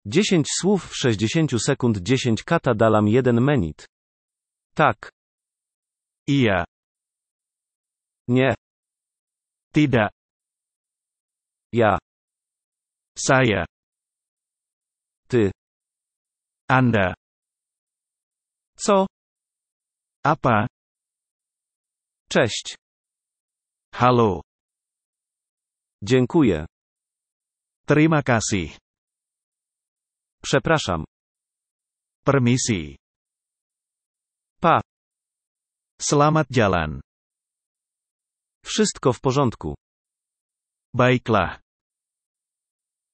10 słów w 60 sekund. 10 kata dalam 1 menit. Tak. Iya. Nie. Tidak. Ja. Saya. Ty. Anda. Co? Apa? Cześć. Halo. Dziękuję. Terima kasih. Przepraszam. Permisi. Pa. Selamat jalan. Wszystko w porządku. Baiklah.